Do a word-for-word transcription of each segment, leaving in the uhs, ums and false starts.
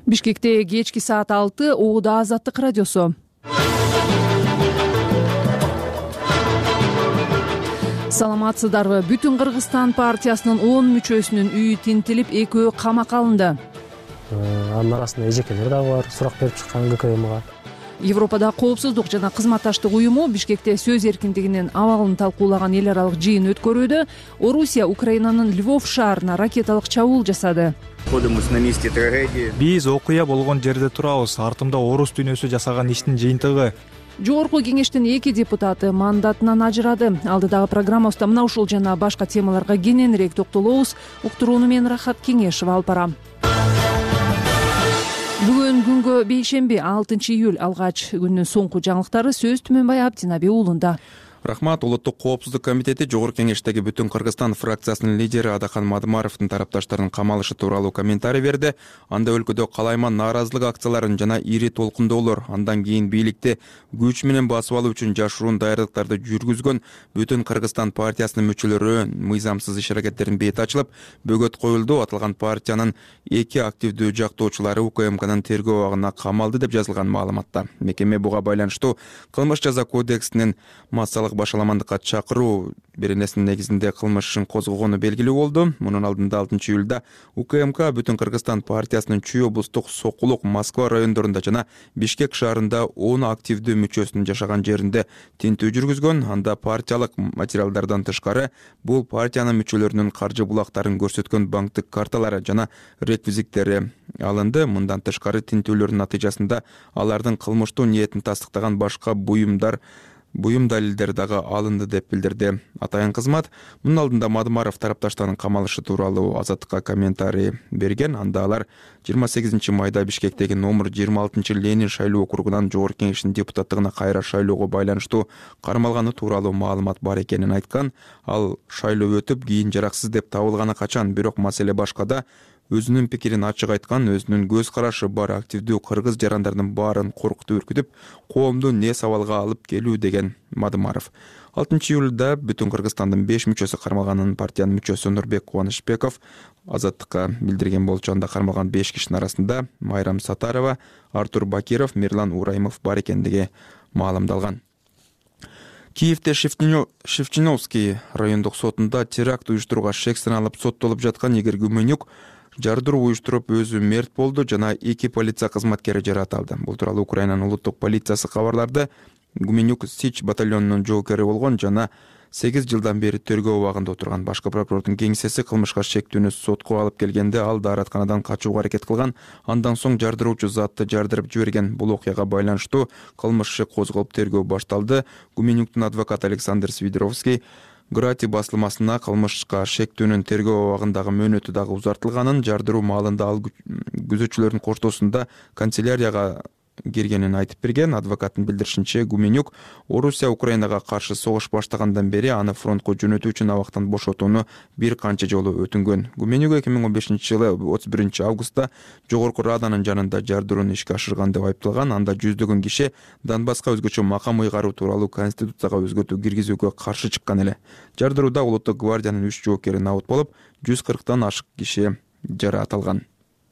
Бишкекте кечки саат алты Оуда Азаттык радиосу. Саламатсыздарбы? Бүтүн Кыргызстан партиясынын он мүчөсүнүн үйү тинтилип, экөө камакка алынды. Анын арасында эжекелер дагы бар, сурак берип чыккан ГКМга. Европада коопсуздук жана кызматташтык уюму Бишкекте сөз эркиндигинин абалын талкуулаган эл аралык жыйын өткөрүүдө Орусия Украинанын Львов шаарына ракеталык чабуул жасады. Биз окуя болгон жерде турабыз. Артымда орус дүйнөсү жасаган иштин жыйынтыгы. Жогорку кеңештин эки депутаты мандатынан ажырады. Алдыдагы программабызда мына ушул жана башка темаларга кененирээк токтолобуз. Уктурууну мен Рахат Кеңешова алып барам. Бүгүн күнгө бейшемби алтынчы июль алгач күндүн соңку жаңылыктары сөз Түмөнбай Абдинаби уулунда. Рахмат. Улуттук коопсуздук комитети Жогорку кеңештеги Бүтүн Кыргызстан фракциясынын лидери Адахан Мадымаровдун тарапташтарынын камалышы тууралуу комментарий берди. Анда өлкөдө калайман нааразылык акцияларын жана ири толкундоолор, андан кийин бийликти күч менен басып алуу үчүн жашыруун даярдыктарды жүргүзгөн Бүтүн Кыргызстан партиясынын мүчөлөрү мыйзамсыз иш аракеттерин бет ачылып, бөгөт коюлду. Аталган партиянын эки активдүү жактоочулары УКМКнын тергөө абагына камалды деп жазылган маалыматта. Мекеме буга байланыштуу кылмыш жаза кодексинин массалык башаламандыкка чакыруу беренесинин негизинде кылмыш ишин козгогону белгилүү болду. Мунун алдында алтынчы июлда УКМК Бүтүн Кыргызстан партиясынын Чүй облустук Сокулук, Москва райондорунда жана Бишкек шаарында он активдүү мүчөсүнүн жашаган жеринде тинтүү жүргүзгөн. Анда партиялык материалдардан тышкары бул партиянын мүчөлөрүнүн каржы булактарын көрсөткөн банктык карталары жана реквизиттери алынды. Мындан тышкары тинтүүлөрдүн натыйжасында алардын кылмыштуу ниетин тастыктаган башка буюмдар буюм далилдер дагы алынды деп билдирди атайын кызмат. Мунун алдында Мадымаров тарапташтарынын камалышы тууралуу Азаттыкка комментарий берген. Анда алар жыйырма сегизинчи майда Бишкектеги номер жыйырма алтынчы Ленин шайлоо округунан Жогорку кеңештин депутаттыгына кайра шайлоого байланыштуу кармалганы тууралуу маалымат бар экенин айткан. Ал шайлоо өтүп, кийин жараксыз деп табылганы качан, бирок маселе башкада. Өзүнүн пикирин ачык айткан, өзүнүн көз карашы бар активдүү кыргыз жарандардын баарын коркутуп үркүтүп, коомду не сабалга алып келүү деген Мадымаров. алтынчы июлда Бүтүн Кыргызстандын беш мүчөсү кармалган. Партиянын мүчөсү Нурбек Кубанычбеков Азаттыкка билдирген болчу. Анда кармалган беш кишинин арасында Майрам Сатарова, Артур Бакиров, Мирлан Ураймов бар экендиги маалымдалган. Киевде Шевчиновский райондук сотунда теракт уюштурууга шек саналып соттолуп жаткан Игорь Гуменюк жардыруу уюштуруп өзү мерт болду жана эки полиция кызматкери жаратылды. Бул тууралуу Украинанын улуттук полициясы кабарларды. Гуменюк Сич батальонунун жоокери болгон жана сегиз жылдан бери тергөө абагында отурган. Башкы прокурордун кеңсеси кылмышка шектүүнү сотко алып келгенде ал дааратканадан качууга аракет кылган. Андан соң жардыруучу затты жардырып жиберген. Бул окуяга байланыштуу кылмыш иши козголуп тергөө башталды. Гуменюктун адвокаты Александр Свидоровский Грати басылмасына кылмышка шектүүнүн тергөө абагындагы мөөнөтү дагы узартылганын, жардыруу маалында ал күзөтчүлөрдүн коштоосунда канцелярияга киргенин айтып берген. Адвокаттын билдиришинче, Гуменюк Орусия Украинага каршы согуш баштагандан бери аны фронтко жөнөтүү үчүн абактан бошотууну бир канча жолу өтүнгөн. Гуменюк эки миң он бешинчи жылы отуз биринчи августта Жогорку Раданын жанында жардырууну ишке ашырган деп айыпталган. Анда жүздөгөн киши Донбасска өзгөчө макам ыйгаруу тууралуу конституцияга өзгөртүү киргизүүгө каршы чыккан эле. Жардырууда Улуттук гвардиянын үч жоокери набыт болуп, жүз кырктан ашык киши жаратылган.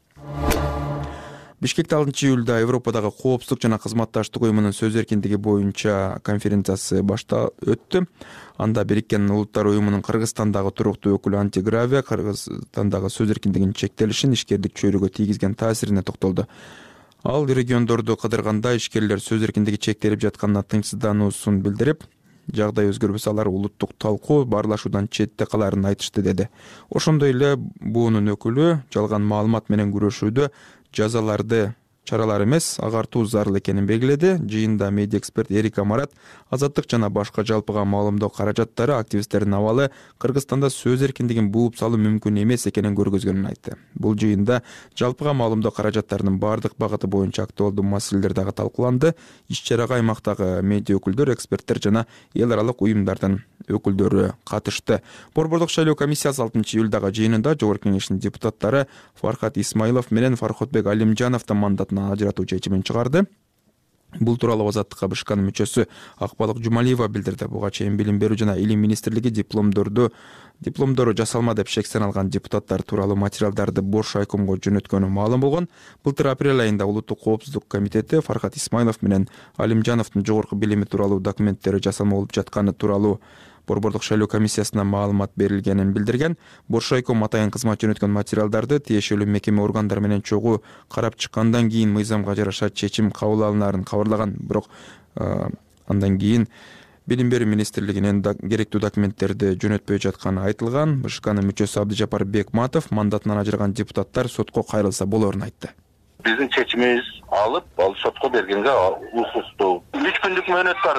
Бишкекте алтынчы июлда Европадагы коопсуздук жана кызматташтык уюмунун сөз эркиндиги боюнча конференциясы башта өттү. Анда Бириккен Улуттар уюмунун Кыргызстандагы туруктуу өкүлү Антигравия Кыргызстандагы сөз эркиндигинин чектелишин, ишкердик чөйрөгө тийгизген таасирине токтолду. Ал региондорду кыдырганда ишкерлер сөз эркиндиги чектелип жатканына тынчсыздануусун билдирип, жагдай өзгөрбөсө алар улуттук талкуу баарлашуудан четте каларын айтышты деди. Ошондой эле буунун өкүлү жалган маалымат менен күрөшүүдө жазаларды чаралар эмес, агартуу зарыл экенин белгиледи. Жыйында медиа эксперт Эрика Марат азаттык жана башка жалпыга маалымдоо каражаттары активисттердин абалы Кыргызстанда сөз эркиндигин бууп салуу мүмкүн эмес экенин көргөзгөнүн айтты. Бул жыйында жалпыга маалымдоо каражаттарынын бардык багыты боюнча актуалдуу маселелер дагы талкууланды. Иш-чарага аймактагы медиа өкүлдөр, эксперттер жана эл аралык уюмдардын өкүлдөрү катышты. Борбордук шайлоо комиссиясы алтынчы июлдагы жыйынында Жогорку кеңештин депутаттары Фархат Исмаилов менен Фархотбек Алимжановдун мандатынан ажыратуу чечимин чыгарды. Бул тууралуу Азаттыкка БШКнын мүчөсү Акбалык Жумалиева билдирди. Буга чейин Билим берүү жана илим министрлиги дипломдорду дипломдору жасалма деп шектен алган депутаттар тууралуу материалдарды Бош айкомго жөнөткөнү маалым болгон. Былтыр апрель айында Улуттук коопсуздук комитети Фархат Исмайлов менен Алимжановдун жогорку билими тууралуу документтери жасалма болуп жатканы тууралуу Борбордук шайлоо комиссиясына маалымат берилгенин билдирген. Бош айком атайын кызмат жөнөткөн материалдарды тиешелүү мекеме органдары менен чогуу карап чыккандан кийин мыйзамга жараша чечим кабыл алынаарын кабарлаган. Бирок андан кийин Билим берүү министрлигинин керектүү документтерди жөнөтпөй жатканы айтылган. БШКнын мүчөсү Абдыжапар Бекматов мандатынан ажыраган депутаттар сотко кайрылса болоорун айтты. Биздин чечимибиз алып, ал сотко бергенге укуктуу. үч күндүк мөөнөт бар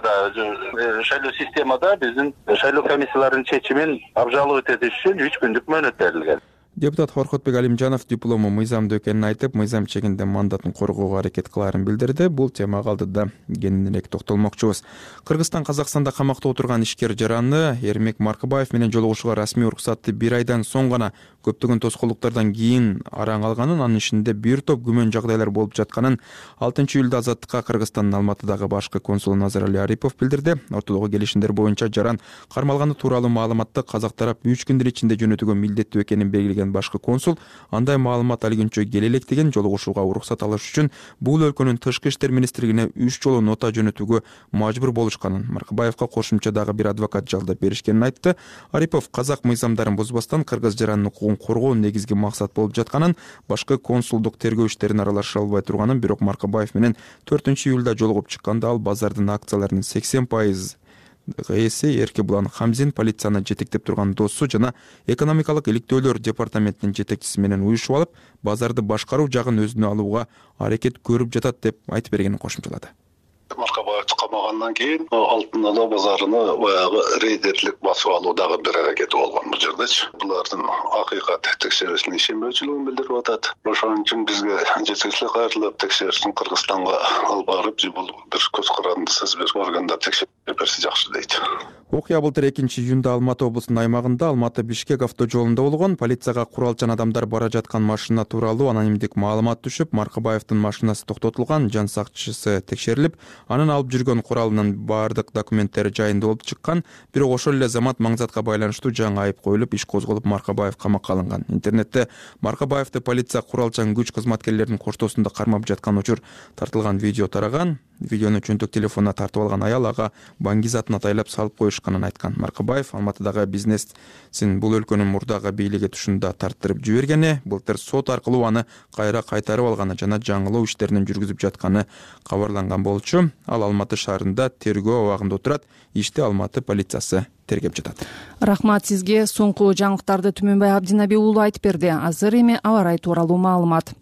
да. Шайлоо системада биздин шайлоо комиссияларынын чечимин абжалып этиш үчүн үч күндүк мөөнөт берилген. Депутат Хоркотбек Алимжанов диплому мыйзамдуу экенин айтып, мыйзам чегинде мандатын коргоого аракет кылаарын билдирди. Бул темага алдыда кененирээк токтолмокчубуз. Кыргызстан Казакстанда камакта отурган ишкер жараны Эрмек Маркыбаев менен жолугушууга расмий уруксатты бир айдан соң гана көптөгөн тоскоолдуктардан кийин араң алганын, анын ичинде бир топ күмөн жагдайлар болуп жатканын алтынчы июлда Азаттыкка Кыргызстандын Алматыдагы башкы консулу Назарали Арипов билдирди. Ортодогу келишимдер боюнча жаран кармалганы тууралуу маалыматты казак тарап үч күндүн ичинде жөнөтүүгө милдеттүү экенин белгилеген башкы консул андай маалымат алгынчө келе электеген, жолугушууга уруксат алыш үчүн бул өлкөнүн тышкы иштер министрлигине үч жолу нота жөнөтүүгө мажбур болушканын, Маркыбаевка кошумча дагы бир адвокат жалдап беришкенин айтты. Арипов казак мыйзамдарын бузбастан кыргыз жаранын укугун коргоо негизги максат болуп жатканын, башкы консулдук тергөө иштерине аралаша албай турганын, бирок Маркыбаев менен төртүнчү июлда жолугуп чыкканда ал базардын акцияларынын сексен пайыз ээси Эркебулан Хамзин полицияны жетектеп турган досу жана экономикалык иликтөөлөр департаментинин жетекчиси менен уюшуп алып, базарды башкаруу жагын өзүнө алууга аракет көрүп жатат деп айтып бергенин кошумчалады. Маркабаевди камагандан кийин Алтын Ала базарыны баягы рейдерлик басып алуудагы бир аракети болгон бул жердечи. Булардын акыйкат текшерүүсүнө ишенбөөчүлүгүн билдирип атат. Ошон үчүн бизге жетекчилик кайрылып текшерүүсүн Кыргызстанга алып барып, бул бир көз карандысыз бир органдар текшерип берсе жакшы дейт. Окуя былтыр экинчи июнда Алматы облусунун аймагында Алматы-Бишкек автожолунда болгон. Полицияга куралчан адамдар бара жаткан машина тууралуу анонимдик маалымат түшүп, Маркыбаевдин машинасы токтотулган, жан сакчысы текшерилип, анын алып жүргөн куралынын баардык документтери жайында болуп чыккан. Бирок ошол эле замат маңзатка байланыштуу жаңы айып коюлуп, иш козголуп, Маркыбаев камакка алынган. Интернетте Маркыбаевди полиция куралчан күч кызматкерлеринин коштоосунда кармап жаткан учур тартылган видео тараган. Видеону чөнтөк телефонуна тартып алган аял ага Баңгиз атын атайлап салып коюшканын айткан. Маркыбаев Алматыдагы бизнесин бул өлкөнүн мурдагы бийлиги тушунда тарттырып жибергени, былтыр сот аркылуу аны кайра кайтарып алганы жана жаңылоо иштерин жүргүзүп жатканы кабарланган болчу. Ал Алматы шаарында тергөө абагында отурат. Ишти Алматы полициясы тергеп жатат. Рахмат сизге. Соңку жаңылыктарды Түмөнбай Абдинаби уулу айтып берди. Азыр эми аба ырайы тууралуу маалымат.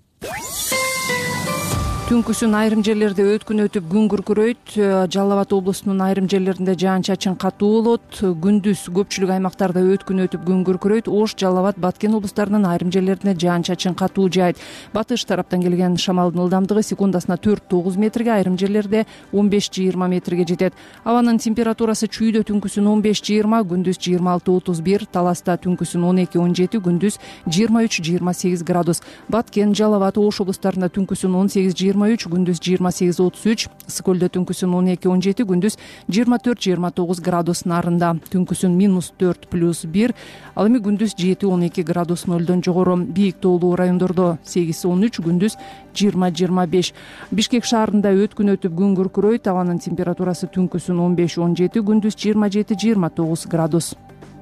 Түнкүсүн айрым жерлерде өткүн өтүп күн күркүрөйт. Жалал Абад облусунун айрым жерлеринде жаан-чачын катуу болот. Күндүз көпчүлүк аймактарда өткүн өтүп күн күркүрөйт. Ош, Жалал Абад, Баткен облустарынын айрым жерлерине жаан-чачын катуу жаайт. Батыш тараптан келген шамалдын ылдамдыгы секундасына төрт тогуз метрге, айрым жерлерде он беш жыйырма метрге жетет. Абанын температурасы чүйдө түнкүсүн он беш жыйырма, күндүз жыйырма алты отуз бир, Таласта түнкүсүн он эки он жети, күндүз жыйырма үч жыйырма сегиз градус. Баткен, Жалал Абад, Ош облустарында түнкүсүн он сегиз жыйырма үч, күндүз жыйырма сегиз отуз үч, Скөлдө түнкүсүн он эки он жети, күндүз жыйырма төрт жыйырма тогуз градус нарында. Түнкүсүн минус төрт плюс бир, ал эми күндүз жети он эки градус нөлдөн жогору. Бийик тоолуу райондордо сегиз он үч, күндүз жыйырма жыйырма беш. Бишкек шаарында өткүн өтүп күн күркүрөйт. Абанын температурасы түнкүсүн он беш он жети, күндүз жыйырма жети жыйырма тогуз градус.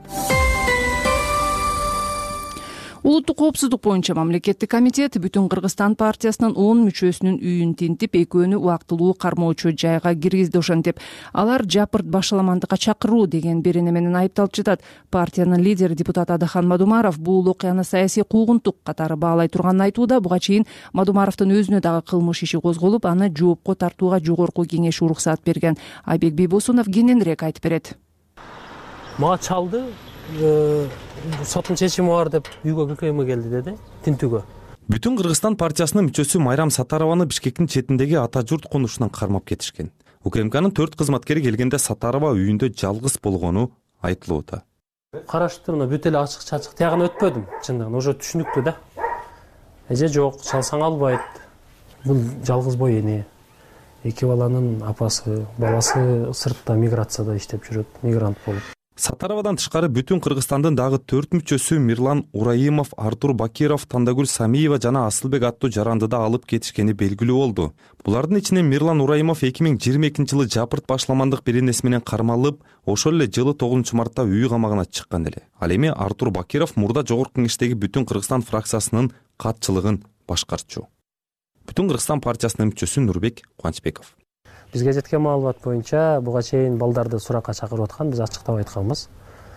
Улуттук коопсуздук боюнча мамлекеттик комитет Бүтүн Кыргызстан партиясынын он мүчөсүнүн үйүн тинтип, экөөнү убактылуу кармоочу жайга киргизди. Ошентип, алар жапырт башаламандыкка чакыруу деген берене менен айыпталып жатат. Партиянын лидери депутат Адахан Мадумаров бул окуяны саясий куугунтук катары баалай турганын айтууда. Буга чейин Мадумаровдун өзүнө дагы кылмыш иши козголуп, аны жоопко тартууга жогорку кеңеш уруксат берген. Айбек Бейбосунов кененирээк айтып берет. Мага чалды, соттун чечими бар деп үйгө көкөймө келди деди, тинтүүгө. Бүтүн Кыргызстан партиясынын мүчөсү Майрам Сатарованы Бишкектин четиндеги ата журт конушунан кармап кетишкен. УКМКнын төрт кызматкери келгенде Сатарова үйүндө жалгыз болгону айтылууда. Караштырууна бүт эле ачык чачык тягын өтпөдүм, чындыгын уже түшүнүктүү да. Эже жок, чалсаң албайт. Бул жалгыз бой эне. эки баланын апасы баласы сыртта миграцияда иштеп жүрөт, мигрант болуп. Сатаравадан тышкары бүтүн Кыргызстандын дагы төрт мүчөсү Мирлан Ураимов, Артур Бакиров, Тандагүл Самиева жана Асылбек аттуу жарандыда алып кетишкени белгилүү болду. Булардын ичинен Мирлан Ураимов эки миң жыйырма экинчи жылы жапырт башламандык беренеси менен кармалып, ошол эле жылы тогузунчу мартта үй камагына чыккан эле. Ал эми Артур Бакиров мурда Жогорку Кеңештеги Бүтүн Кыргызстан фракциясынын катчылыгын башкарчу. Бүтүн Кыргызстан партиясынын мүчөсү Нурбек Кубанычбеков. Бизге жеткен маалымат боюнча буга чейин балдарды суракка чакырып аткан, биз ачыктап айтканбыз.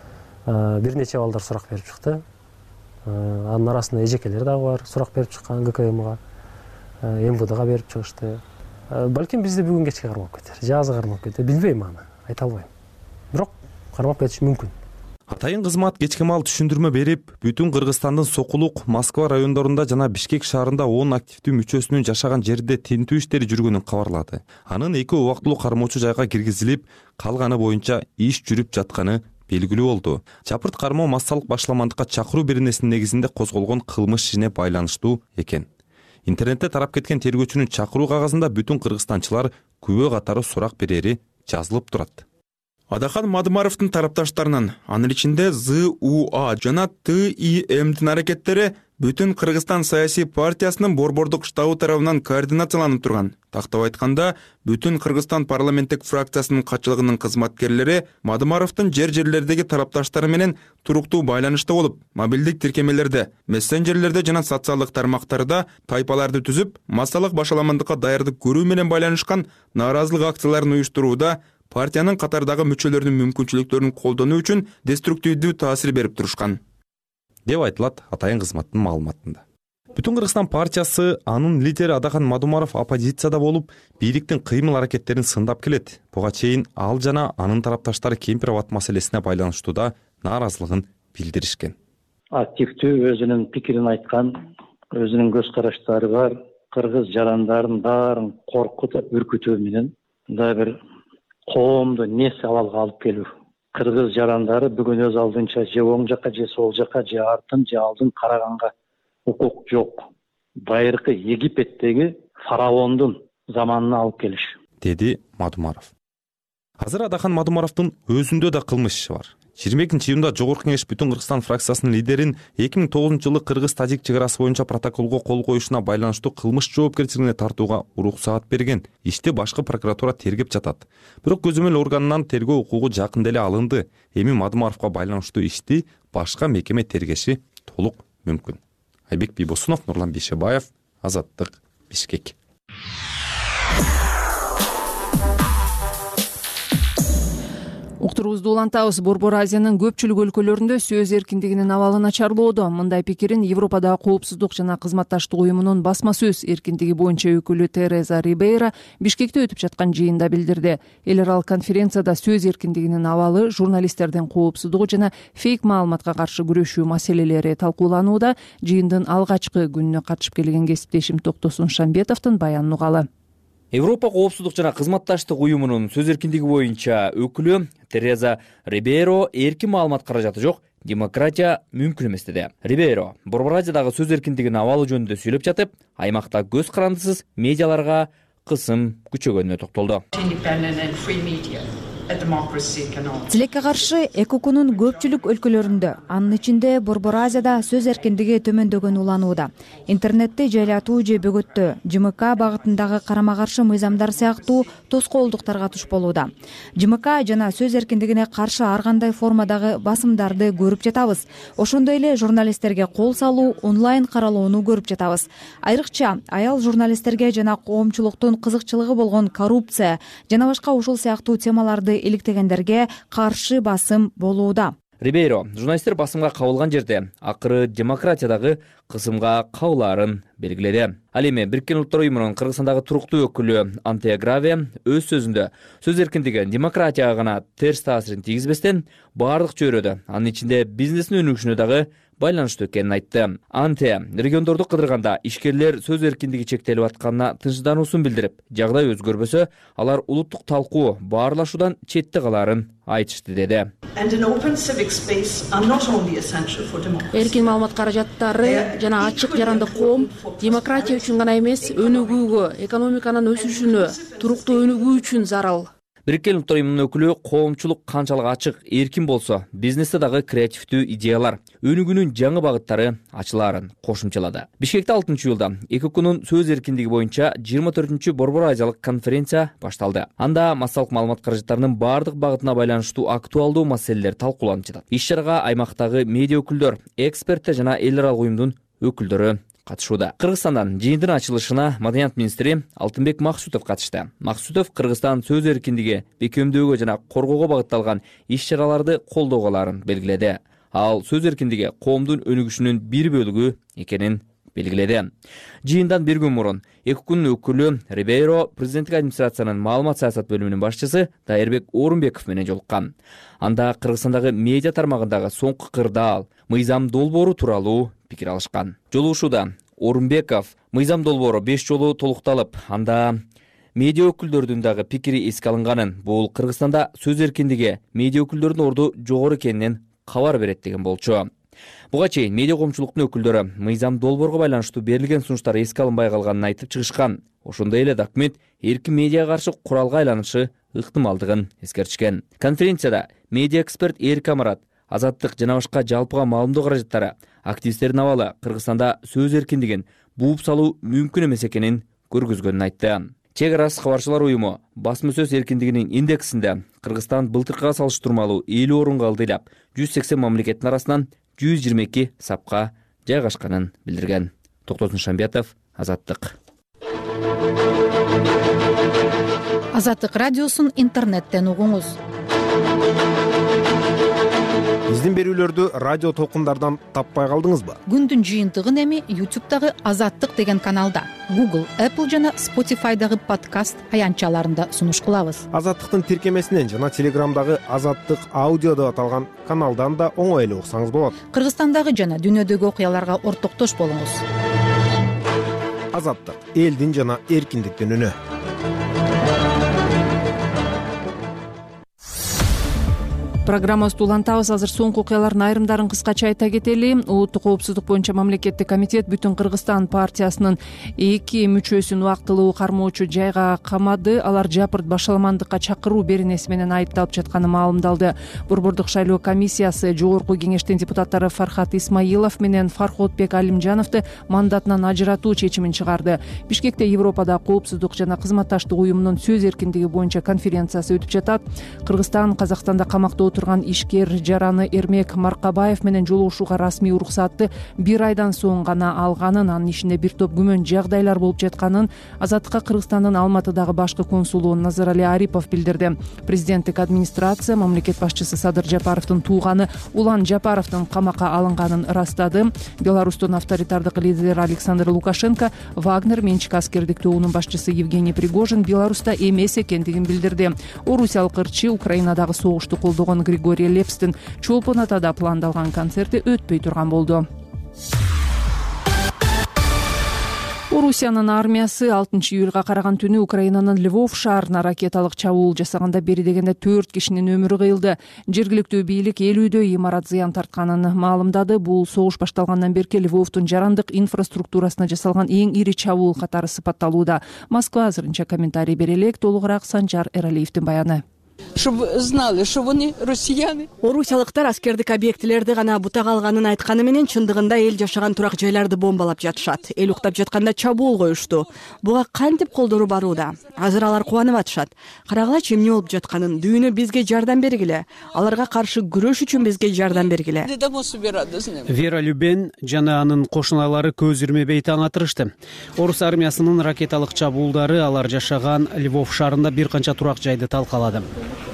Бир нече балдар сурак берип чыкты. Анын арасында эжекелер дагы бар, сурак берип чыккан ГКМга, эм вэ дэга берип чыгышты. Балким бизди бүгүн кечке кармап кетер, же азы кармап кетер, билбейм аны, айта албайм. Бирок кармап кетиши мүмкүн. Атайын кызмат кечки маал түшүндүрмө берип, Бүтүн Кыргызстандын Сокулук, Москва райондорунда жана Бишкек шаарында он активдүү мүчөсүнүн жашаган жерде тинтүү иштери жүргөнүн кабарлады. Анын эки убактылуу кармоочу жайга киргизилип, калганы боюнча иш жүрүп жатканы белгилүү болду. Жапырт кармоо массалык башламандыкка чакыруу беренесинин негизинде козголгон кылмыш ишине байланыштуу экен. Интернетте тарап кеткен тергөөчүнүн чакыруу кагазында Бүтүн Кыргызстанчылар күбө катары сурак берери жазылып турат. Адахан Мадымаровдун тарапташтарынан анын ичинде зэ у а жана тэ и эмдин аракеттери Бүтүн Кыргызстан саясий партиясынын борбордук штабы тарабынан координацияланып турган. Тактап айтканда, Бүтүн Кыргызстан парламенттик фракциясынын катчылыгынын кызматкерлери Мадымаровдун жер-жерлердеги тарапташтары менен туруктуу байланышта болуп, мобилдик тиркемелерде, мессенджерлерде жана социалдык тармактарда тайпаларды түзүп, массалык башаламандыкка даярдык көрүү менен байланышкан нааразылык акцияларын уюштурууда партиянын катардагы мүчөлөрүнүн мүмкүнчүлүктөрүн колдонуу үчүн деструктивдүү таасир берип турушкан деп айтылат атайын кызматтын маалыматында. Бүтүн Кыргызстан партиясы анын лидери Адахан Мадымаров оппозицияда болуп, бийликтин кыймыл аракеттерин сындап келет. Буга чейин ал жана анын тарапташтары Кемпир абад маселесине байланыштуу да нааразылыгын билдиришкен. Активдүү өзүнүн пикирин айткан, өзүнүн көз караштары бар, кыргыз жарандарын баарын коркутуп, үркүтүү менен да бир коомду нес абалга алып келүү. Кыргыз жарандары бүгүн өз алдынча же оң жакка, же сол жакка, же артын, же алдын караганга укук жок. Байыркы Египеттеги фараондун заманына алып келиш, деди Мадымаров. Азыр Адахан Мадымаровдун өзүндө да кылмыш иши бар. жыйырма экинчи июнда Жогорку Кеңеш Бүтүн Кыргызстан фракциясынын лидерин эки миң тогузунчу жылы кыргыз-тажик чек арасы боюнча протоколго кол коюшуна байланыштуу кылмыш жоопкерчилигине тартууга уруксаат берген. Ишти башкы прокуратура тергеп жатат. Бирок көзөмөл органынан тергөө укугу жакында эле алынды. Эми Мадымаровго байланыштуу ишти башка мекеме тергеши толук мүмкүн. Айбек Бийбосунов, Нурлан Бейшебаев, Азаттык, Бишкек. Уктуруубузду улантабыз. Борбор Азиянын көпчүлүк өлкөлөрүндө сөз эркиндигинин абалы начарлоодо. Мындай пикирин Европадагы коопсуздук жана кызматташтык уюмунун басма сөз эркиндиги боюнча өкүлү Тереза Рибейра Бишкекте өтүп жаткан жыйында билдирди. Эл аралык конференцияда сөз эркиндигинин абалы, журналисттердин коопсуздугу жана фейк маалыматка каршы күрөшүү маселелери талкууланууда. Жыйындын алгачкы күнүнө катышып келген кесиптешим Токтосун Шамбетовдун баянын угалы. Европа коопсуздук жана кызматташтык уюмунун сөз эркиндиги боюнча өкүлү Тереза Рибейро эркин маалымат каражаты жок, демократия мүмкүн эмес деди. Рибейро Борбор Азиядагы сөз эркиндигинин абалы жөнүндө сөйлөп жатып, аймакта көз карандысыз медиаларга кысым күчөгөнүнө токтолду. Тилекке каршы ЭКОКунун көпчүлүк өлкөлөрүндө, анын ичинде Борбор Азияда сөз эркиндиги төмөндөгөнү уланууда. Интернетти жайлатуу же бөгөттөө, ЖМК багытындагы карама каршы мыйзамдар сыяктуу тоскоолдуктарга туш болууда. ЖМК жана сөз эркиндигине каршы ар кандай формадагы басымдарды көрүп жатабыз. Ошондой эле журналисттерге кол салуу, онлайн каралоону көрүп жатабыз. Айрыкча аял журналисттерге жана коомчулуктун кызыкчылыгы болгон коррупция жана башка ушул сыяктуу темаларды иликтегендерге каршы басым болууда. Рибейро журналисттер басымга кабылган жерде акыры демократиядагы кысымга кабылаарын белгиледи. Ал эми Бириккен Улуттар уюмунун Кыргызстандагы туруктуу өкүлү Антея Граве өз сөзүндө сөз эркиндиги демократияга гана терс таасирин тийгизбестен баардык чөйрөдө, анын ичинде бизнестин өнүгүшүнө дагы байланыштуу экенин айтты. Анте региондорду кыдырганда ишкерлер сөз эркиндиги чектелип атканына тынчсыздануусун билдирип, жагдай өзгөрбөсө, алар улуттук талкуу баарлашуудан четте калаарын айтышты деди. Эркин маалымат каражаттары жана ачык жарандык коом демократия үчүн гана эмес, өнүгүүгө, экономиканын өсүшүнө, туруктуу өнүгүү үчүн зарыл. Бириккен Улуттар Уюмунун өкүлү коомчулук канчалык ачык, эркин болсо, бизнесте дагы креативдүү идеялар, өнүгүүнүн жаңы багыттары ачылаарын кошумчалады. Бишкекте алтынчы июлда ЭКОКунун сөз эркиндиги боюнча жыйырма төртүнчү Борбор Азиялык конференция башталды. Анда массалык маалымат каражаттарынын бардык багытына байланыштуу актуалдуу маселелер талкууланып жатат. Иш-чарага аймактагы медиа өкүлдөр, эксперттер жана эл аралык уюмдун өкүлдөрү катышууда. Кыргызстандан жыйындын ачылышына Маданият министри Алтынбек Максутов катышты. Максутов Кыргызстан сөз эркиндиги бекемдөөгө жана коргоого багытталган иш-чараларды колдоого аларын белгиледи. Ал сөз эркиндиги коомдун өнүгүшүнүн бир бөлүгү экенин белгиледи. Жыйындан бир күн мурун ЭКОКунун өкүлү Рибейро президенттик администрациянын маалымат саясат бөлүмүнүн башчысы Дайырбек Орунбеков менен жолуккан. Анда Кыргызстандагы медиа тармагындагы соңку кырдаал, мыйзам долбоору тууралуу пикир алышкан. Жолугушууда Орунбеков мыйзам долбоору беш жолу толукталып, анда медиа өкүлдөрдүн дагы пикири эске алынганын, бул Кыргызстанда сөз эркиндиги медиа өкүлдөрдүн орду жогору экенинен кабар берет деген болчу. Буга чейин медиа коомчулуктун өкүлдөрү мыйзам долбоорго байланыштуу берилген сунуштар эске алынбай калганын айтып чыгышкан. Ошондой эле документ эркин медиага каршы куралга айланышы ыктымалдыгын эскертишкен. Конференцияда медиа эксперт Эрик Амарат, Азаттык жана башка жалпыга маалымдоо каражаттары активисттердин абалы Кыргызстанда сөз эркиндигин бууп салуу мүмкүн эмес экенин көргөзгөнүн айтты. Чек арасы кабарчылар уюму басма сөз эркиндигинин индексинде Кыргызстан былтыркыга салыштырмалуу элүү орунга ылдыйлап, жүз сексен мамлекеттин арасынан жүз жыйырма эки сапка жайгашканын билдирген. Токтосун Шамбиятов, Азаттык. Азаттык радиосун интернеттен угуңуз. Биздин берүүлөрдү радио толкундардан таппай калдыңызбы? Күндүн жыйынтыгын эми ютубтагы Азаттык деген каналда, Google, Apple жана Spotify'дагы подкаст аянтчаларында сунуш кылабыз. Азаттыктын тиркемесинен жана Телеграмдагы Азаттык аудио деп аталган каналдан да оңой эле уксаңыз болот. Кыргызстандагы жана дүйнөдөгү окуяларга ортоктош болуңуз. Азаттык, элдин жана эркиндиктин үнү. Программабызды улантабыз. Азыр соңку окуялардын айрымдарын кыскача айта кетели. Улуттук коопсуздук боюнча мамлекеттик комитет Бүтүн Кыргызстан партиясынын эки мүчөсүн убактылуу кармоочу жайга камады. Алар жапырт башаламандыкка чакыруу беренеси менен айыпталып жатканы маалымдалды. Борбордук шайлоо комиссиясы жогорку кеңештин депутаттары Фархат Исмаилов менен Фарходбек Алимжановду мандатынан ажыратуу чечимин чыгарды. Бишкекте Европада коопсуздук жана кызматташтык уюмунун сөз эркиндиги боюнча конференциясы өтүп жатат. Кыргызстан Казакстанда камакта отурган ишкер жараны Эрмек Маркабаев менен жолугушууга расмий уруксатты бир айдан соң гана алганын, анын ишинде бир топ күмөн жагдайлар болуп жатканын Азаттыкка Кыргызстандын Алматыдагы башкы консулу Назарали Арипов билдирди. Президенттик администрация мамлекет башчысы Садыр Жапаровдун тууганы Улан Жапаровдун камакка алынганын ырастады. Беларустун авторитардык лидери Александр Лукашенко Вагнер менчик аскердик тобунун башчысы Евгений Пригожин Беларуста эмес экендигин билдирди. Орусиялык ырчы Украинадагы согушту колдогон Григорий Лепстин Чолпон Атада пландалган концерти өтпөй турган болду. Орусиянын армиясы алтынчы июлга караган түнү Украинанын Львов шаарына ракеталык чабуул жасаганда бери дегенде төрт кишинин өмүрү кыйылды. Жергиликтүү бийлик элүүдө имарат зыян тартканын маалымдады. Бул согуш башталгандан берки Львовдун жарандык инфраструктурасына жасалган эң ири чабуул катары сыпатталууда. Москва азырынча комментарий бере элек. Толугураак Санжар Эралиевдин баяны. Чтобы знали, что они россияне. Орусиялыктар аскердик объектилерди гана бутак алганын айтканы менен чындыгында эл жашаган турак жайларды бомбалап жатышат. Эл уктап жатканда чабуул коюшту. Буга кантип колдору барууда? Азыр алар кубанып атышат. Карагылачы эмне болуп жатканын. Дүйнө бизге жардам бергиле. Аларга каршы күрөш үчүн бизге жардам бергиле. Вера Любен жана анын кошуналары көз ирмебей таң атырышты. Орус армиясынын ракеталык чабуулдары алар жашаган Львов шаарында бир канча турак жайды талкалады.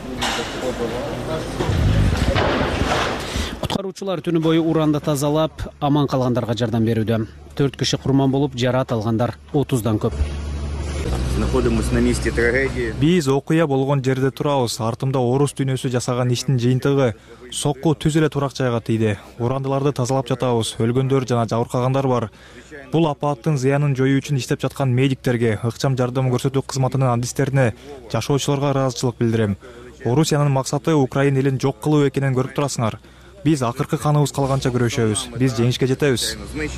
Куткаруучулар түнү бою уранды тазалап, аман калгандарга жардам берүүдө. төрт киши курман болуп, жараат алгандар отуздан көп. находимся на месте трагедии. Биз окуя болгон жерде турабыз. Артымда орус дүйнөсү жасаган иштин жыйынтыгы. Сокку түз эле турак жайга тийди. Урандыларды тазалап жатабыз. Өлгөндөр жана жабыркагандар бар. Бул апаттын зыянын жоюу үчүн иштеп жаткан медиктерге, ыкчам жардам көрсөтүү кызматынын адистерине, жашоочуларга ыраазычылык билдирем. Орусиянын максаты Украина элин жок кылуу экенин көрүп турасыңар. Биз акыркы каныбыз калганча күрөшөбүз. Биз жеңишке жетебиз.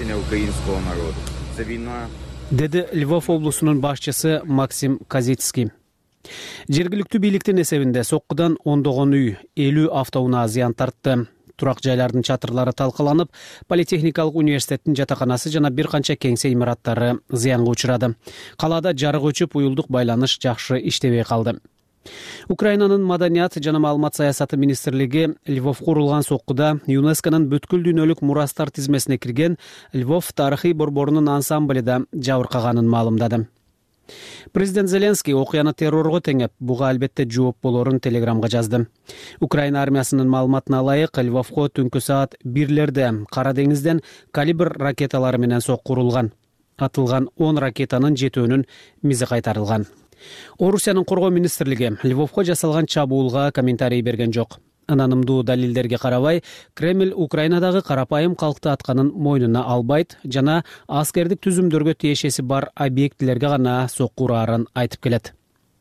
Деди Львов облусунун башчысы Максим Казицкий. Жергиликтүү бийликтин эсебинде соккудан ондогон үй, элүү автоунаа зыян тартты. Турак жайлардын чатырлары талкаланып, Политехникалык университеттин жатаканасы жана бир канча кеңсе имараттары зыянга учурады. Калаада жарык өчүп, уюлдук байланыш жакшы иштебей калды. Украинанын маданият жана маалымат саясаты министрлиги Львов курулган соккуда ЮНЕСКОнун бүткүл дүйнөлүк мурастар тизмесине кирген Львов тарыхый борборунун ансамблі да жабыркаганын маалымдады. Президент Зеленский окуяны террорго теңеп, буга албетте жооп болорун телеграмга жазды. Украина армиясынын маалыматына ылайык, Львовго түнкү саат бирлерде Кара деңизден калибр ракеталары менен сокку урулган. Атылган он ракетанын жетөөнүн мизи кайтарылган. Орусиянын коргоо министрлиги Львовго жасалган чабуулга комментарий берген жок. Ананымдуу далилдерге карабай, Кремль Украинадагы карапайым калкты атканын мойнуна албайт жана аскердик түзүмдөргө тиешеси бар объектилерге гана сокку ураарын айтып келет.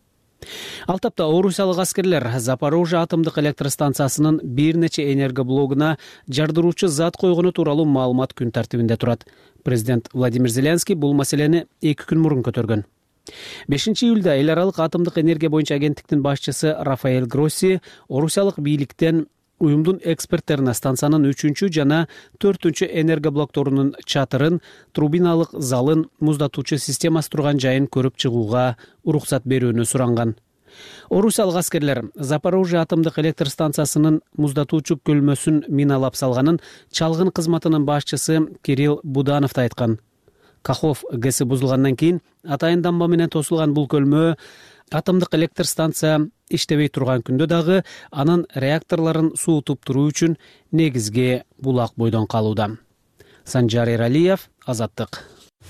Ал тапта орусиялык аскерлер Запорожье атомдук электростанциясынын бир нече энергоблогуна жардыруучу зат койгону тууралуу маалымат күн тартибинде турат. Президент Владимир Зеленский бул маселени эки күн мурун көтөргөн. бешинчи июлда эл аралык атомдук энергия боюнча агенттиктин башчысы Рафаэль Гросси орусиялык бийликтен уюмдун эксперттерине станциянын үчүнчү жана төртүнчү энергоблокторунун чатырын, турбиналык залын, муздатуучу системасы турган жайын көрүп чыгууга уруксат берүүнү суранган. Орусиялык аскерлер Запорожье атомдук электростанциясынын муздатуучу көлмөсүн миналап салганын чалгын кызматынын башчысы Кирилл Буданов да айткан. Кахов гэси бузулгандан кийин атайын дамба менен тосулган бул көлмө атомдук электростанция иштебей турган күндө дагы анын реакторлорун суутуп туруу үчүн негизги булак бойдон калууда. Санжар Эралиев, Азаттык.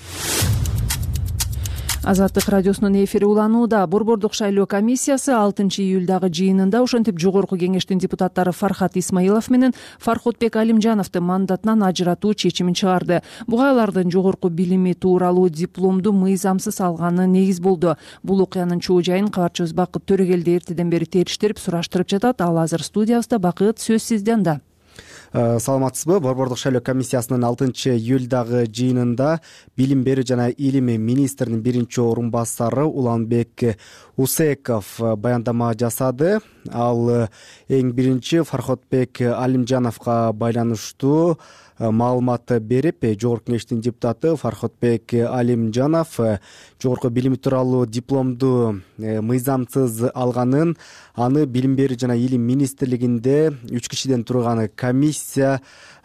Азаттык радиосунун эфири уланууда. Борбордук шайлоо комиссиясы алтынчы июлдагы жыйынында ошентип жогорку кеңештин депутаттары Фархат Исмаилов менен Фархотбек Алимжановду мандатынан ажыратуу чечимин чыгарды. Буга алардын жогорку билими тууралуу дипломду мыйзамсыз алганы негиз болду. Бул окуянын чоо жайын кабарчыбыз Бакыт Төрөгелди эртеден бери териштирип, сураштырып жатат. Ал азыр студиябызда. Бакыт, сөз сизде анда. Саламатсызбы? Борбордук шайлоо комиссиясынын алтынчы июлдагы жыйынында билим берүү жана илим министринин биринчи орун басары Уланбек Усеков баяндама жасады. Ал эң биринчи Фархотбек Алимжановго байланыштуу маалымат берип, жогорку кеңештин депутаты Фархотбек Алимжанов жогорку билими тууралуу дипломду мыйзамсыз алганын, аны билим берүү жана илим министрлигинде үч кишиден турган комиссия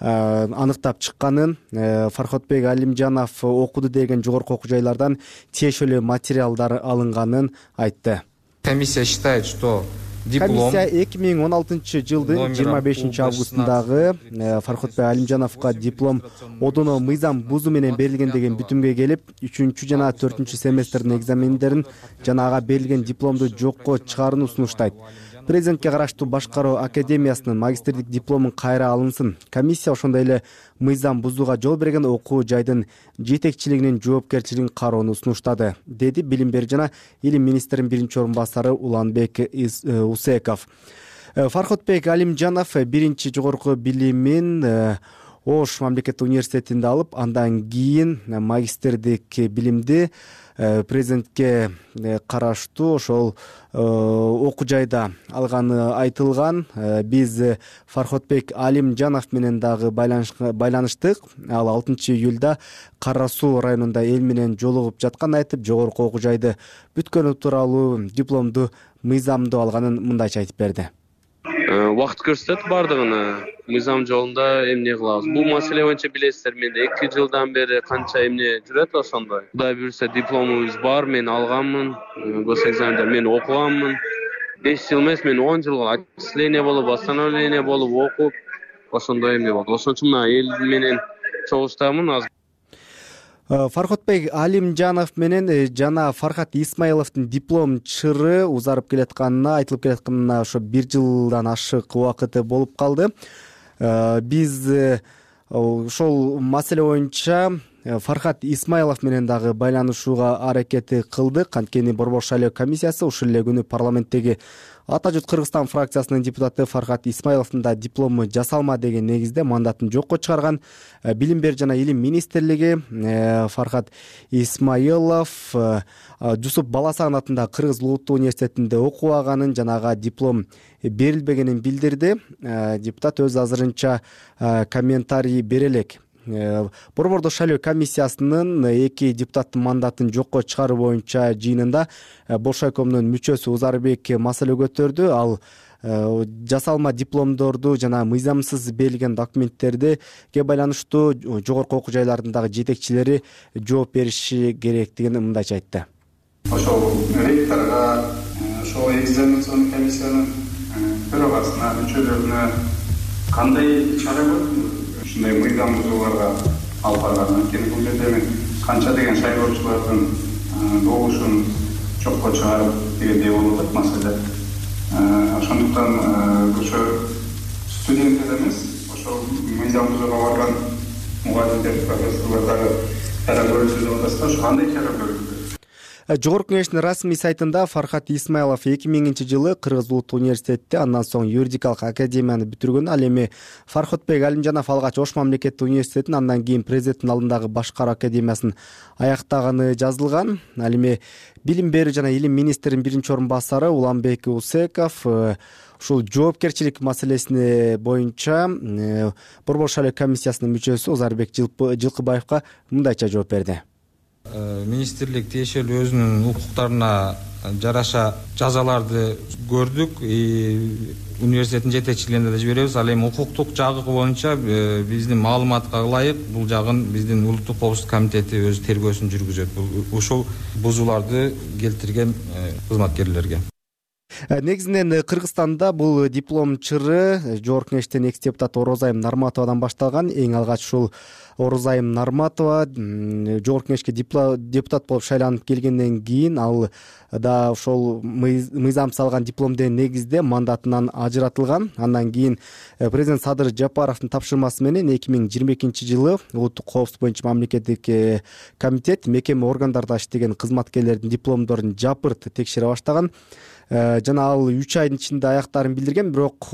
аныктап чыкканын, Фархотбек Алимжанов окуду деген жогорку окуу жайлардан тиешелүү материалдар алынганын айтты. Комиссия считает, что Комиссия эки миң он алтынчы жылдын жыйырма бешинчи августундагы Фархотбек Алимжановго диплом одоно мыйзам бузуу менен берилген деген бүтүмгө келип, үчүнчү жана төртүнчү семестрдин экзамендерин жана ага берилген дипломду жокко чыгарууну сунуштайт. Президентке караштуу башкаруу академиясынын магистрлик дипломун кайра алынсын. Комиссия ошондой эле мыйзам бузууга жол берген окуу жайдын жетекчилигинин жоопкерчилигин кароону сунуштады, деди билим берүү жана илим министринин биринчи орун басары Уланбек Усеков. Фархотбек Алимжанов биринчи жогорку билимин Ош мамлекеттик университетинде алып, андан кийин магистрдик билимди президентке караштуу ошол окуу жайда алганы айтылган. Биз Фархотбек Алимжанов менен дагы байланыштык. Ал алтынчы июлда Кара Суу районунда эл менен жолугуп жатканын айтып, жогорку окуу жайды бүткөнү тууралуу дипломду мыйзамдуу алганын мындайча айтып берди. Убакыт көрсөтөт бардыгын, мыйзам жолунда эмне кылабыз. Бул маселе боюнча билесиздер, менде эки жылдан бери канча эмне жүрөт ошондой. Кудай буйрса дипломубуз бар, мен алганмын, госэкзамендер мен окуганмын. беш жыл эмес, мен он жыл отчисление болуп, восстановление болуп окуп, ошондой эмне болду. Ошон үчүн мына эл менен чогулуштамын азыр. Фархотбек Алимжанов менен жана Фархат Исмаиловдун диплом чыры узарып келатканына, айтылып келатканына ошо бир жылдан ашык убакыты болуп калды. Биз ошол маселе боюнча Фархат Исмаилов менен дагы байланышууга аракети кылдык. Анткени Борбор шайлоо комиссиясы ушул эле күнү парламенттеги Ата журт Кыргызстан фракциясынын депутаты Фархат Исмаиловдун да диплому жасалма деген негизде мандатын жокко чыгарган. Билим берүү жана илим министрлиги Фархат Исмаилов Жусуп Баласан атындагы Кыргыз улуттук университетинде окубаганын жана ага диплом берилбегенин билдирди. Депутат өз азырынча комментарий бере элек. Борбордук шайлоо комиссиясынын эки депутаттын мандатын жокко чыгаруу боюнча жыйынында Болшайкомдун мүчөсү Узарбек маселе көтөрдү. Ал жасалма дипломдорду жана мыйзамсыз берилген документтерди ге байланыштуу жогорку окуу жайлардындагы жетекчилери жооп бериши керектигин мындайча айтты. Ошол ректорго, ошол экзаменационный комиссиянын төрагасына, мүчөлөрүнө кандай чара көрдүңүз? Ушундай мыйзам бузууларга алып барган. Анткени бул жерде канча деген шайлоочулардын добушун чокко чыгарып дегендей болуп атат маселе. Ошондуктан ошо студенттер эмес, ошол мыйзам бузууга барган мугалимдер, профессорлор дагы чара көрүлсүн деп атасыздар. Ошо кандай чара көрүлөт? Жогорку кеңештин расмий сайтында Фархат Исмаилов эки миңинчи жылы Кыргыз улуттук университетте, андан соң юридикалык академияны бүтүргөн. Ал эми Фархотбек Алимжанов алгач Ош мамлекеттик университетин, андан кийин президенттин алдындагы башкаруу академиясын аяктаганы жазылган. Ал эми билим берүү жана илим министринин биринчи орун басары Уланбек Усеков ушул жоопкерчилик маселесине боюнча Борбор шайлоо комиссиясынын мүчөсү Узарбек Жылкыбаевга мындайча жооп берди. Министрлик тиешелүү өзүнүн укуктарына жараша жазаларды көрдүк. Университеттин жетекчилигине да жиберебиз. Ал эми укуктук жагы боюнча биздин маалыматка ылайык бул жагын биздин улуттук коопсуздук комитети өз тергөөсүн жүргүзөт. Бул ушул бузууларды келтирген кызматкерлерге. Негизинен Кыргызстанда бул диплом чыры жогорку кеңештин экс депутаты Орозайым Нарматовадан башталган. Эң алгач ушул Орозайым Нарматова жогорку кеңешке депутат болуп шайланып келгенден кийин ал да ошол мыйзам салган диплом деген негизде мандатынан ажыратылган. Андан кийин президент Садыр Жапаровдун тапшырмасы менен эки миң жыйырма экинчи жылы улуттук коопсуздук боюнча мамлекеттик комитет мекеме органдарда иштеген кызматкерлердин дипломдорун жапырт текшере баштаган. Жана ал үч айдын ичинде аяктарын билдирген, бирок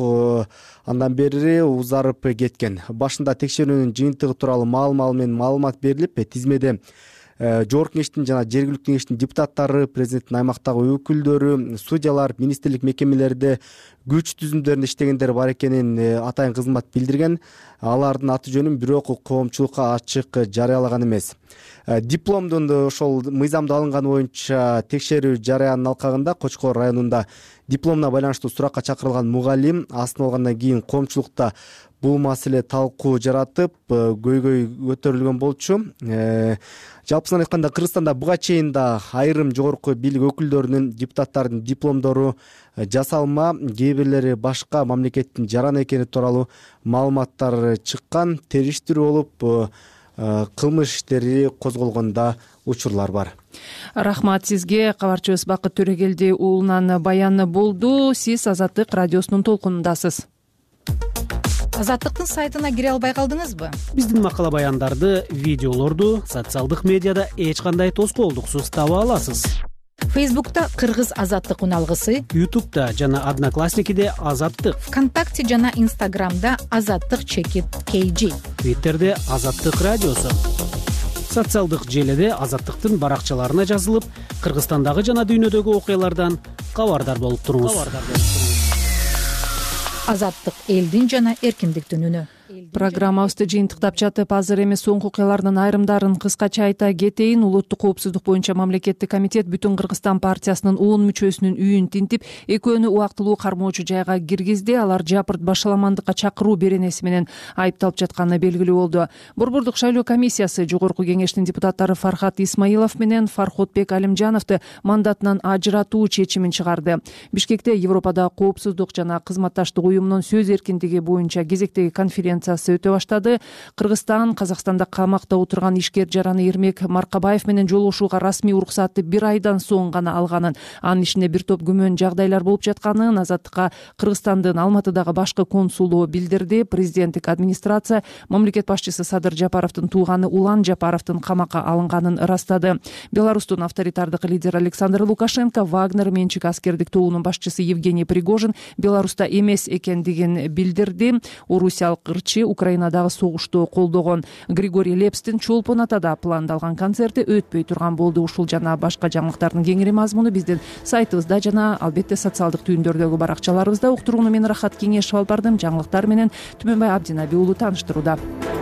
андан бери узарып кеткен. Башында текшерүүнүн жыйынтыгы тууралуу маал-маал менен маалымат берилип, тизмеде жогорку кеңештин жана жергиликтүү кеңештин депутаттары, президенттин аймактагы өкүлдөрү, судьялар, министрлик мекемелерде күч түзүмдөрүндө иштегендер бар экенин атайын кызмат билдирген. Алардын аты жөнүн бирок коомчулукка ачык жарыялаган эмес. Дипломдун ошол мыйзамда алынганы боюнча текшерүү жарыянын алкагында Кочкор районунда дипломуна байланыштуу суракка чакырылган мугалим астын алгандан кийин коомчулукта бул маселе талкуу жаратып, көйгөй көтөрүлгөн болчу. Жалпысынан айтканда Кыргызстанда буга чейин да айрым жогорку бийлик өкүлдөрүнүн, депутаттардын дипломдору жасалма, кээ бирлери башка мамлекеттин жараны экени тууралуу маалыматтар чыккан, териштирүү болуп кылмыш иштери козголгонда учурлар бар. Рахмат сизге. Кабарчыбыз Бакыт Төрөгелди уулунан баяны болду. Сиз Азаттык радиосунун толкунундасыз. Азаттыктын сайтына кире албай калдыңызбы? Биздин макала баяндарды, видеолорду социалдык медиада эч кандай тоскоолдуксуз таба аласыз. Фейсбукта Кыргыз Азаттык уналгысы, Ютубта жана Одноклассникиде Азаттык, ВКонтакте жана Инстаграмда Азаттык чекит кей джи, Твиттерде Азаттык радиосу. Социалдык желеде Азаттыктын баракчаларына жазылып, Кыргызстандагы жана дүйнөдөгү окуялардан кабардар болуп туруңуз. Азаттык элдин жана эркиндиктин үнү. Программабызды жыйынтыктап жатып, азыр эми соңку окуялардын айрымдарын кыскача айта кетейин. Улуттук коопсуздук боюнча мамлекеттик комитет Бүтүн Кыргызстан партиясынын он мүчөсүнүн үйүн тинтип, экөөнү убактылуу кармоочу жайга киргизди. Алар жапырт башаламандыкка чакыруу беренеси менен айыпталып жатканы белгилүү болду. Борбордук шайлоо комиссиясы жогорку кеңештин депутаттары Фархат Исмаилов менен Фархотбек Алимжановду мандатынан ажыратуу чечимин чыгарды. Бишкекте Европадагы коопсуздук жана кызматташтык уюмунун сөз эркиндиги боюнча кезектеги конференция аудиенциясы өтө баштады. Кыргызстан Казакстанда камакта отурган ишкер жараны Эрмек Маркабаев менен жолугушууга расмий уруксатты бир айдан соң гана алганын, анын ишинде бир топ күмөн жагдайлар болуп жатканын Азаттыкка Кыргызстандын Алматыдагы башкы консулу билдирди. Президенттик администрация мамлекет башчысы Садыр Жапаровдун тууганы Улан Жапаровдун камакка алынганын ырастады. Беларустун авторитардык лидери Александр Лукашенко Вагнер менчик аскердик тобунун башчысы Евгений Пригожин Беларуста эмес экендигин билдирди. Орусиялык ырчы Украинадагы согушту колдогон Григорий Лепстин Чолпон Атада пландалган концерти өтпөй турган болду. Ушул жана башка жаңылыктардын кеңири мазмуну биздин сайтыбызда жана албетте социалдык түйүндөрдөгү баракчаларыбызда. Уктурууну мен Рахат Кеңешев алып бардым. Жаңылыктар менен Түмөнбай Абдинаби уулу тааныштырууда.